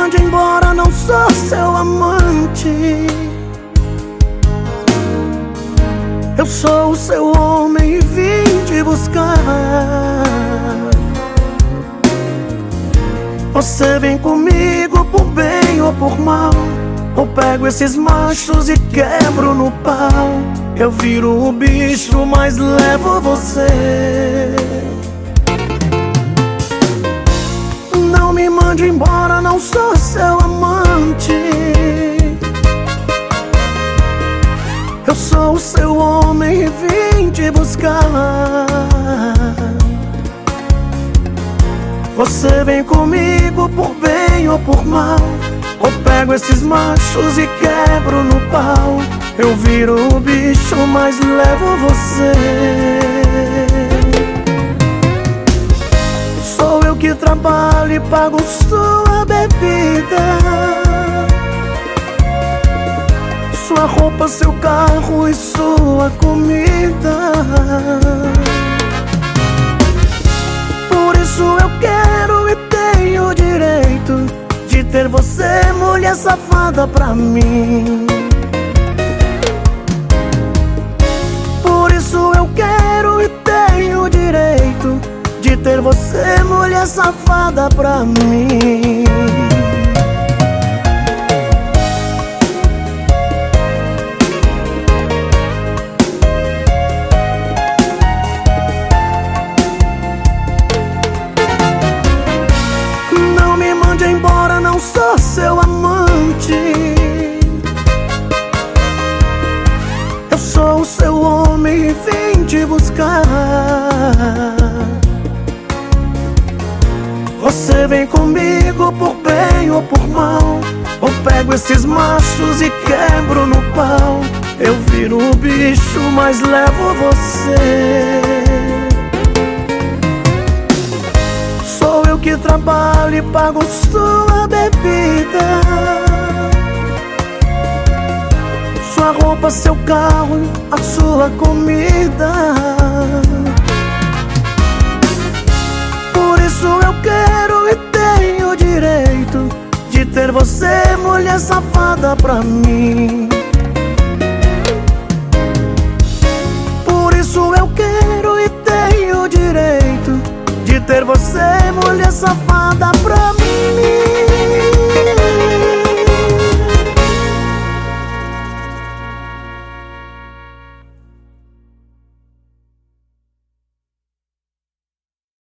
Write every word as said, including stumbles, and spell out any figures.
mande embora, não sou seu amante. Eu sou o seu homem e vim te buscar. Você vem comigo por bem ou por mal, ou pego esses machos e quebro no pau. Eu viro o bicho, mas levo você. Não me mande embora, não sou seu amante. Eu sou o seu homem e vim te buscar. Você vem comigo por bem ou por mal, ou pego esses machos e quebro no pau. Eu viro o bicho, mas levo você. Sou eu que trabalho e pago sua bebida, sua roupa, seu carro e sua comida. Por isso eu quero e tenho direito de ter você, mulher safada, pra mim. Por isso eu quero e tenho direito de ter você, mulher safada, pra mim. Não me mande embora, não sou seu amante. Eu sou o seu homem e vim te buscar. Você vem comigo por bem ou por mal, ou pego esses machos e quebro no pau. Eu viro o bicho, mas levo você. Sou eu que trabalho e pago sua bebida, sua roupa, seu carro, a sua comida. Por isso eu quero e tenho direito de ter você, mulher safada, pra mim. Por isso eu quero e tenho direito de ter você, mulher safada, pra mim.